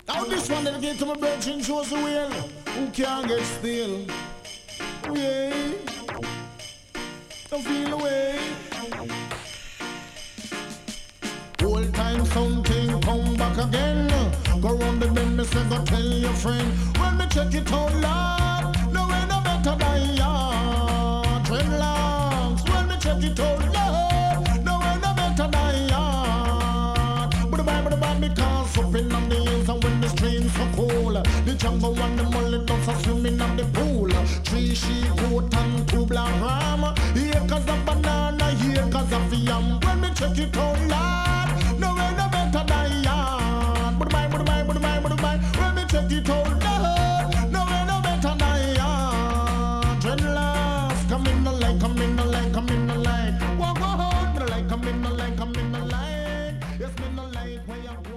Now this one dedicated to my virgin shows the wheel. Who can't get still? Yeah. Don't feel away. Old time something come back again. Go round the bend, me say go tell your friend. When me check it out loud, no way no better than ya. Dreadlocks. When me check it out loud, no way no better than ya. But the Bible because up in on the hills and when the streams so cold, the jungle and the mullet dogs are swimming on the pool. 3 sheep, goat and 2 black ram. Here cause of banana, here cause of yam. When me check it out loud, no way no better than ya. But the Bible, when me check it out loud, no way no better than ya. Dreadlocks, come in the light, come in the light, come in the light. Walk on, the light, come in the light, come in the light. Yes, me no like where you go.